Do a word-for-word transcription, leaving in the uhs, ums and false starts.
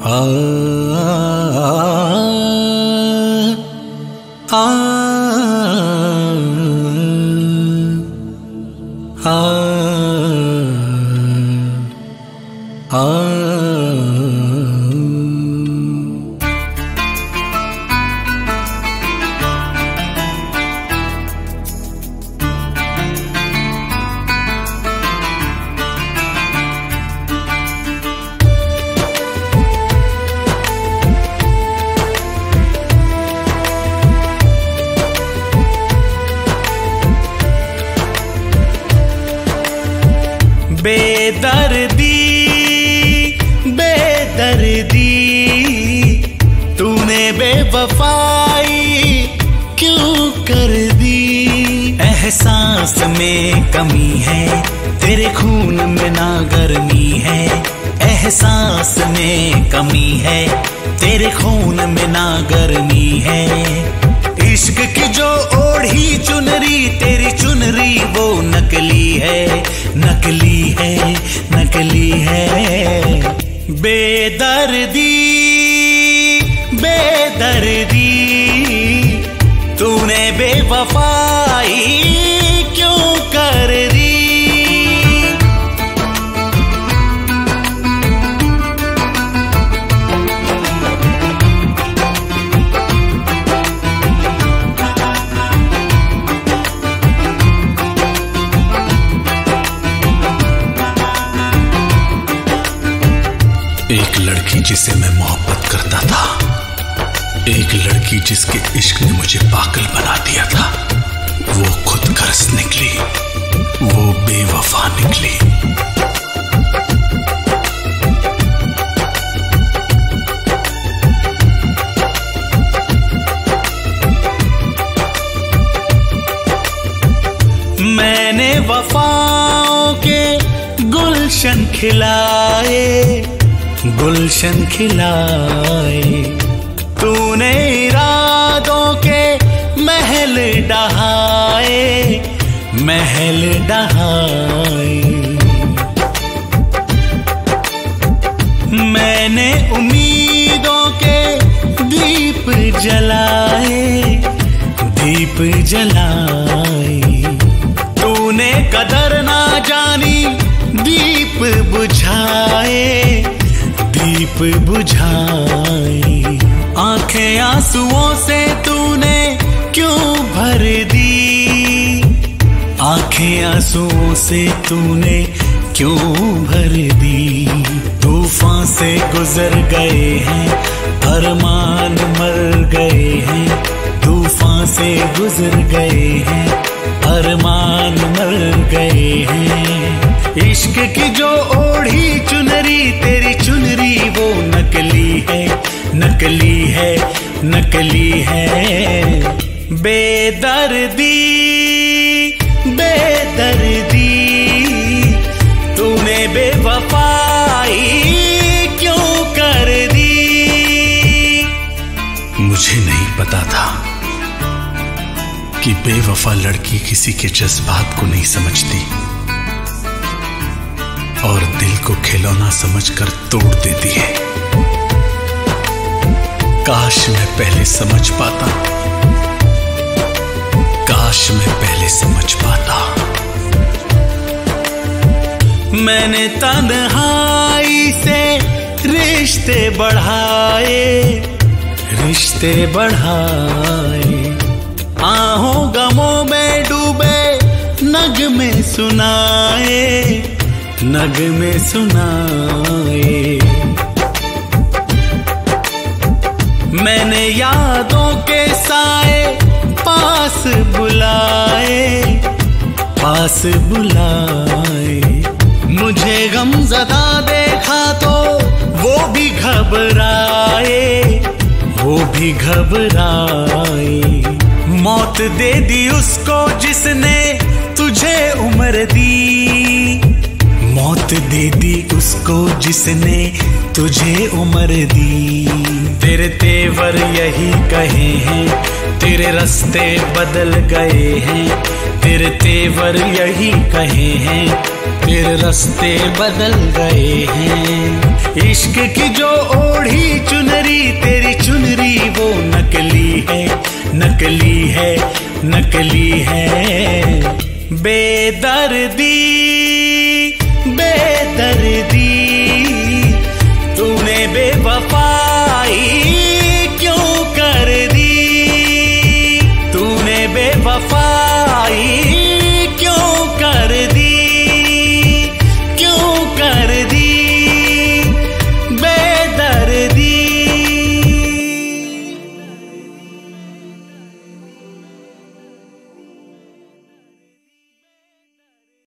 आ, आ, आ, आ, आ। बेदर्दी बेदर्दी तूने बेवफाई क्यों कर दी। एहसास में कमी है तेरे खून में ना गर्मी है। एहसास में कमी है तेरे खून में ना गर्मी है। इश्क की जो ओढ़ी चुनरी तेरी चुनरी वो नकली है, नकली है, नकली है। बेदर्दी बेदर्दी तूने बेवफाई क्यों कर दी। एक लड़की जिसे मैं मोहब्बत करता था, एक लड़की जिसके इश्क ने मुझे पागल बना दिया था, वो खुद गर्स निकली, वो बेवफा निकली। मैंने वफाओं के गुलशन खिलाए, गुलशन खिलाए। तूने इरादों के महल डहाए, महल डहाए। मैंने उम्मीदों के दीप जलाए, दीप जलाए। तूने कदर ना जानी दीप बुझाए, दीप बुझाए। आंखें आंसुओं से तूने क्यों भर दी। आंखें आंसुओं से तूने क्यों भर दी। तूफान से गुजर गए हैं, अरमान मर गए हैं। तूफान से गुजर गए हैं, अरमान मर गए हैं। इश्क की जो ओढ़ी चुनरी तेरी चुनरी वो नकली है, नकली है, नकली है। बेदर्दी बेदर्दी तूने बेवफाई क्यों कर दी। मुझे नहीं पता था कि बेवफा लड़की किसी के जज्बात को नहीं समझती और दिल को खिलौना समझकर तोड़ देती है। काश मैं पहले समझ पाता, काश मैं पहले समझ पाता। मैंने तन्हाई से रिश्ते बढ़ाए, रिश्ते बढ़ाए। आहों गमों में डूबे नगमे सुनाए, नगमे सुनाए। मैंने यादों के साए पास बुलाए, पास बुलाए। मुझे गमज़दा देखा तो वो भी घबराए, वो भी घबराए। मौत दे दी उसको जिसने तुझे उम्र दी। मौत दे दी उसको जिसने तुझे उम्र दी। तेरे तेवर यही कहे हैं, तेरे रास्ते बदल गए हैं। तेरे तेवर यही कहे हैं, तेरे रास्ते बदल गए हैं। इश्क की जो ओढ़ी चुनरी, तेरी चुनरी वो नकली है, नकली है, नकली है। बेदर्दी